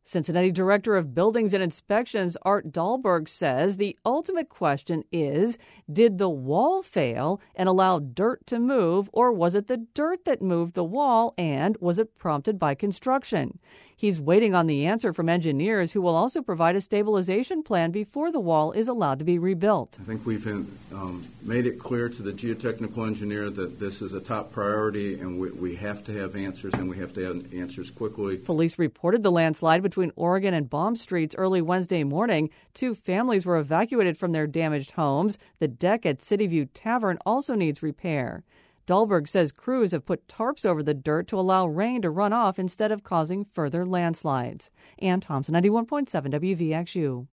Cincinnati Director of Buildings and Inspections Art Dahlberg says the ultimate question is, did the wall fail and allow dirt to move, or was it the dirt that moved the wall, and was it prompted by construction? He's waiting on the answer from engineers who will also provide a stabilization plan before the wall is allowed to be rebuilt. I think we've made it clear to the geotechnical engineer that this is a top priority, and we have to have answers, and we have to have answers quickly. Police reported the landslide between Oregon and Baum Streets early Wednesday morning. 2 families were evacuated from their damaged homes. The deck at Cityview Tavern also needs repair. Dahlberg says crews have put tarps over the dirt to allow rain to run off instead of causing further landslides. Ann Thompson, 91.7 WVXU.